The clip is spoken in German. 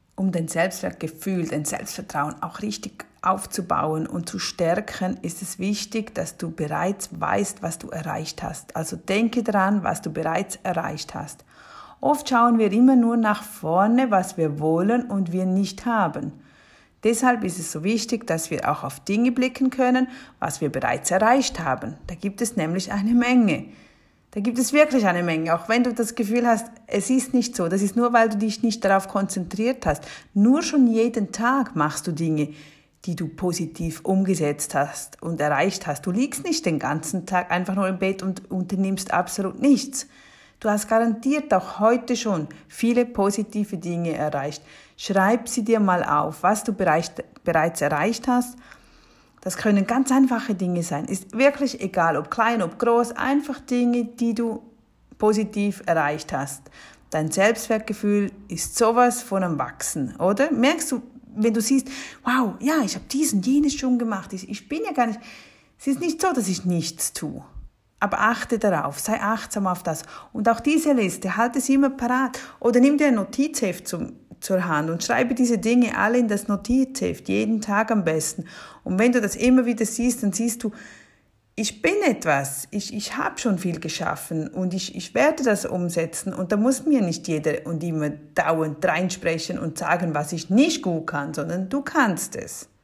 Um dein Selbstwertgefühl, dein Selbstvertrauen auch richtig aufzubauen und zu stärken, ist es wichtig, dass du bereits weißt, was du erreicht hast. Also denke daran, was du bereits erreicht hast. Oft schauen wir immer nur nach vorne, was wir wollen und wir nicht haben. Deshalb ist es so wichtig, dass wir auch auf Dinge blicken können, was wir bereits erreicht haben. Da gibt es nämlich eine Menge. Da gibt es wirklich eine Menge, auch wenn du das Gefühl hast, es ist nicht so. Das ist nur, weil du dich nicht darauf konzentriert hast. Nur schon jeden Tag machst du Dinge, die du positiv umgesetzt hast und erreicht hast. Du liegst nicht den ganzen Tag einfach nur im Bett und unternimmst absolut nichts. Du hast garantiert auch heute schon viele positive Dinge erreicht. Schreib sie dir mal auf, was du bereits erreicht hast. Das können ganz einfache Dinge sein. Ist wirklich egal, ob klein, ob groß, einfach Dinge, die du positiv erreicht hast. Dein Selbstwertgefühl ist sowas von am Wachsen, oder? Merkst du, wenn du siehst, wow, ja, ich habe dies und jenes schon gemacht. Ich bin ja gar nicht, es ist nicht so, dass ich nichts tue. Aber achte darauf, sei achtsam auf das. Und auch diese Liste, halte sie immer parat. Oder nimm dir ein Notizheft zur Hand und schreibe diese Dinge alle in das Notizheft, jeden Tag am besten. Und wenn du das immer wieder siehst, dann siehst du, ich bin etwas, ich habe schon viel geschaffen und ich werde das umsetzen. Und da muss mir nicht jeder und immer dauernd reinsprechen und sagen, was ich nicht gut kann, sondern du kannst es.